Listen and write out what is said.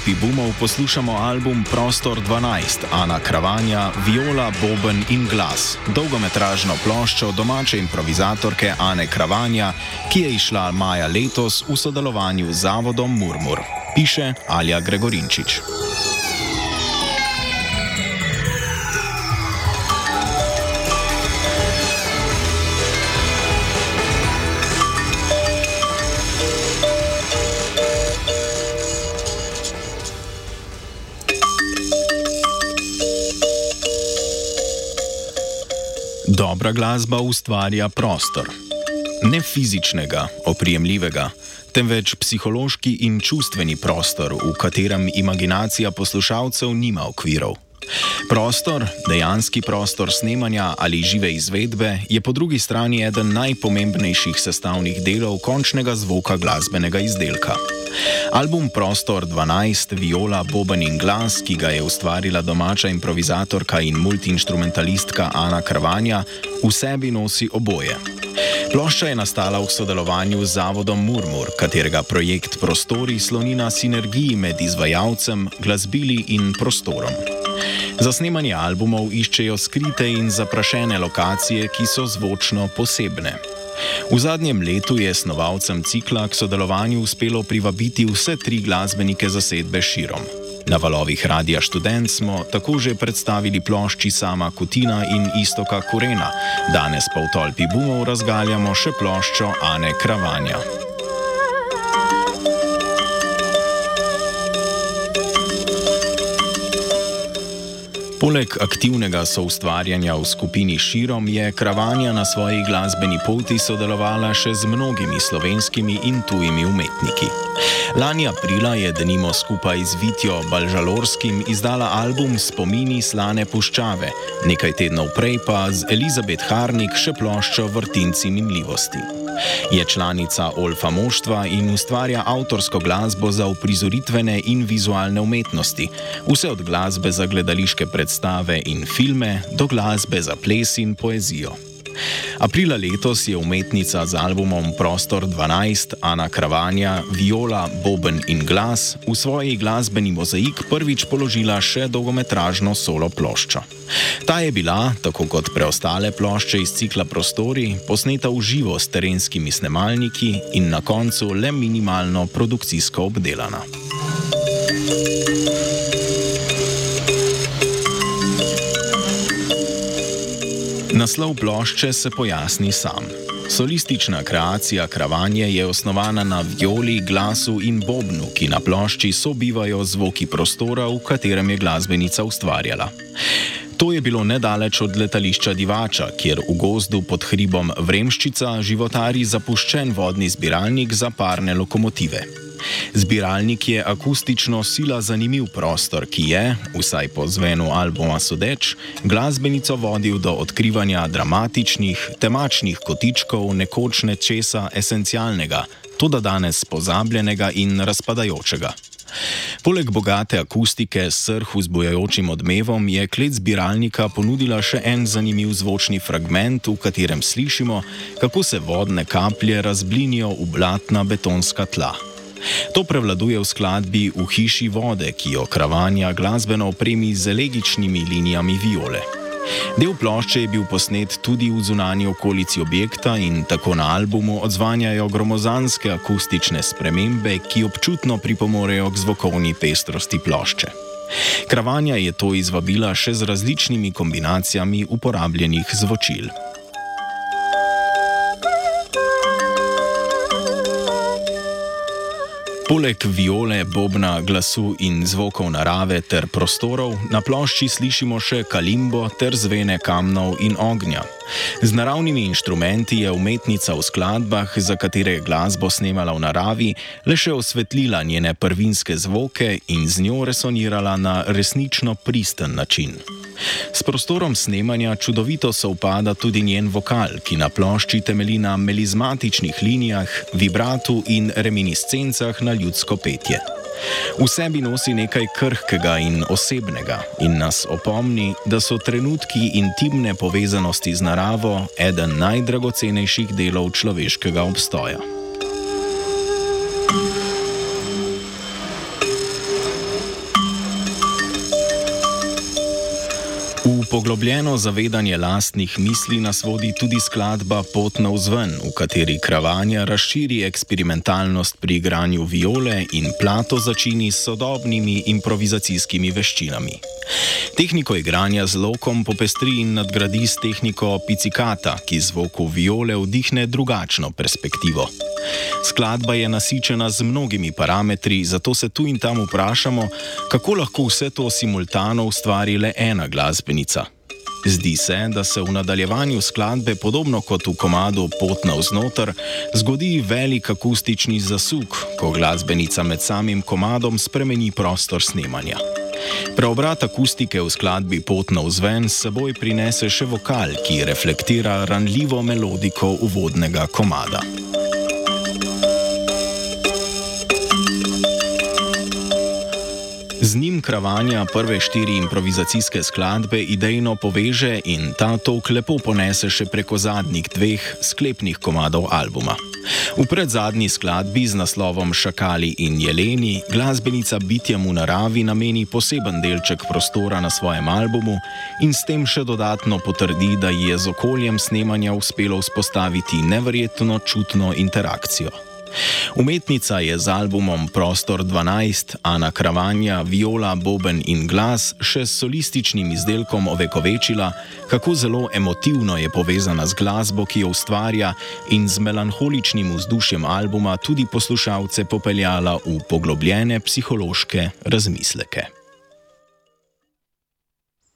Tolpi Bumov poslušamo album Prostor 12 Ana Kravanja, Viola, boben in glas, dolgometražno ploščo domače improvizatorke Ane Kravanja, ki je izšla maja letos v sodelovanju z zavodom Murmur. Piše Alja Gregorinčič. Dobra glasba ustvarja prostor. Ne fizičnega, oprijemljivega, temveč psihološki in čustveni prostor, v katerem imaginacija poslušalcev nima okvirov. Prostor, dejanski prostor snemanja ali žive izvedbe, je po drugi strani eden najpomembnejših sestavnih delov končnega zvoka glasbenega izdelka. Album Prostor 12, Viola, boben in glas, ki ga je ustvarila domača improvizatorka in multiinstrumentalistka Ana Kravanja, v sebi nosi oboje. Plošča je nastala v sodelovanju z zavodom Murmur, katerega projekt Prostori sloni na sinergiji med izvajalcem, glasbili in prostorom. Za snemanje albumov iščejo skrite in zaprašene lokacije, ki so zvočno posebne. V zadnjem letu je snovalcem cikla k sodelovanju uspelo privabiti vse 3 glasbenike zasedbe širom. Na valovih Radia Študent smo tako že predstavili plošči Sama Kutina in Istoka Kurena, danes pa v Tolpi Bumov razgaljamo še ploščo Ane Kravanja. Poleg aktivnega soustvarjanja v skupini Širom je Kravanja na svoji glasbeni poti sodelovala še z mnogimi slovenskimi in tujimi umetniki. Lani aprila je denimo skupaj z Vitjo Balžalorskim izdala album Spomini slane puščave, nekaj tednov prej pa z Elizabet Harnik še ploščo Vrtinci minljivosti. Je članica Olfa moštva in ustvarja avtorsko glasbo za uprizoritvene in vizualne umetnosti, vse od glasbe za gledališke predstave in filme do glasbe za ples in poezijo. Aprila letos je umetnica z albumom Prostor 12 Ana Kravanja, Viola, boben in glas v svoji glasbeni mozaik prvič položila še dolgometražno solo ploščo. Ta je bila, tako kot preostale plošče iz cikla Prostori, posneta v živo s terenskimi snemalniki in na koncu le minimalno produkcijsko obdelana. Naslov plošče se pojasni sam. Solistična kreacija Kravanje je osnovana na violi, glasu in bobnu, ki na plošči sobivajo zvoki prostora, v katerem je glasbenica ustvarjala. To je bilo nedaleč od letališča Divača, kjer v gozdu pod hribom Vremščica životari zapuščen vodni zbiralnik za parne lokomotive. Zbiralnik je akustično sila zanimiv prostor, ki je, vsaj po zvenu albuma sodeč, glasbenico vodil do odkrivanja dramatičnih, temačnih kotičkov nekoč nečesa esencialnega, toda danes pozabljenega in razpadajočega. Poleg bogate akustike s srh vzbujajočim odmevom je klet zbiralnika ponudila še en zanimiv zvočni fragment, v katerem slišimo, kako se vodne kaplje razblinijo v blatna betonska tla. To prevladuje v skladbi V hiši vode, ki jo Kravanja glasbeno opremi z elegičnimi linijami viole. Del plošče je bil posnet tudi v zunanji okolici objekta in tako na albumu odzvanjajo gromozanske akustične spremembe, ki občutno pripomorejo k zvokovni pestrosti plošče. Kravanja je to izvabila še z različnimi kombinacijami uporabljenih zvočil. Poleg viole, bobna, glasu in zvokov narave ter prostorov, na plošči slišimo še kalimbo ter zvene kamnov in ognja. Z naravnimi inštrumenti je umetnica v skladbah, za katere je glasbo snemala v naravi, le še osvetlila njene prvinske zvoke in z njo resonirala na resnično pristen način. S prostorom snemanja čudovito sovpada tudi njen vokal, ki na plošči temelji na melizmatičnih linijah, vibratu in reminiscencah na ljudsko petje. V sebi nosi nekaj krhkega in osebnega in nas opomni, da so trenutki intimne povezanosti z naravo eden najdragocenejših delov človeškega obstoja. poglobljeno zavedanje lastnih misli nas vodi tudi skladba Pot navzven, v kateri Kravanja razširi eksperimentalnost pri igranju viole in Plato začini s sodobnimi improvizacijskimi veščinami. Tehniko igranja z lokom popestri in nadgradi s tehniko pizzicata, ki zvoku viole vdihne drugačno perspektivo. Skladba je nasičena z mnogimi parametri, zato se tu in tam vprašamo, kako lahko vse to simultano ustvari le ena glasbenica. Zdi se, da se v nadaljevanju skladbe, podobno kot v komadu Pot navznoter, zgodi velik akustični zasuk, ko glasbenica med samim komadom spremeni prostor snemanja. Preobrat akustike v skladbi Pot navzven s seboj prinese še vokal, ki reflektira ranljivo melodiko uvodnega komada. Z njim Kravanja prve 4 improvizacijske skladbe idejno poveže in ta tok lepo ponese še preko zadnjih 2 sklepnih komadov albuma. V predzadnji skladbi z naslovom Šakali in jeleni glasbenica bitjem v naravi nameni poseben delček prostora na svojem albumu in s tem še dodatno potrdi, da ji je z okoljem snemanja uspelo vzpostaviti neverjetno čutno interakcijo. Umetnica je z albumom Prostor 12, Ana Kravanja, viola, boben in glas še s solističnim izdelkom ovekovečila, kako zelo emotivno je povezana z glasbo, ki jo ustvarja, in z melanholičnim vzdušjem albuma tudi poslušalce popeljala v poglobljene psihološke razmisleke.